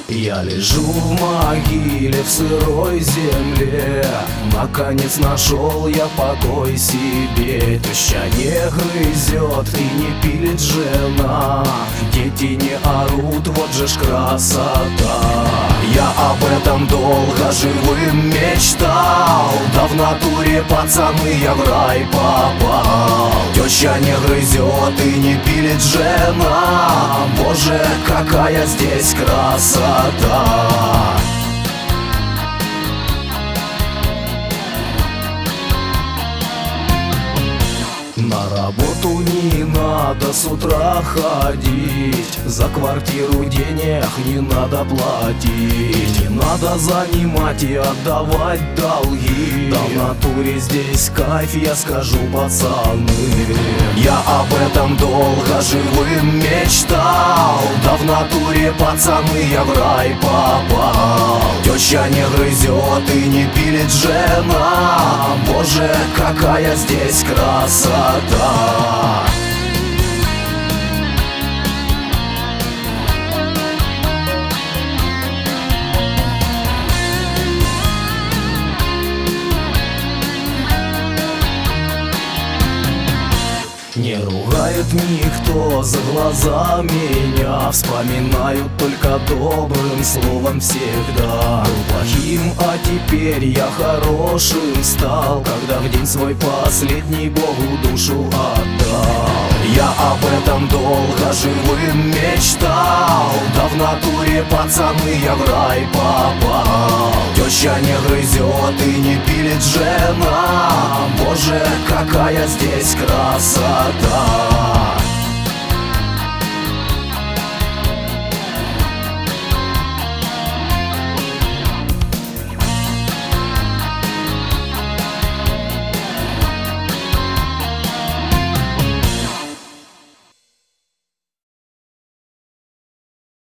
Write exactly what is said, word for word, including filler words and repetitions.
Я лежу в могиле в сырой земле, наконец нашел я покой себе. Теща не грызет и не пилит жена, дети не орут, вот же ж красота. Я об этом долго живым мечтал, да в натуре, пацаны, я в рай попал. Теща не грызет и не пилит жена, боже, какая здесь красота. На работу не надо с утра ходить, за квартиру денег не надо платить, не надо занимать и отдавать долги. Да в натуре здесь кайф, я скажу, пацаны. Я об этом долго живым мечтал, да в натуре, пацаны, я в рай попал. Теща не грызет и не пилит жена, боже, какая здесь красота. Не ругает никто за глаза меня, вспоминают только добрым словом всегда. Был плохим, а теперь я хорошим стал, когда в день свой последний Богу душу отдал. Я об этом долго живым мечтал, да в натуре, пацаны, я в рай попал. Теща не грызет и не пилит жена, боже, какая здесь красота.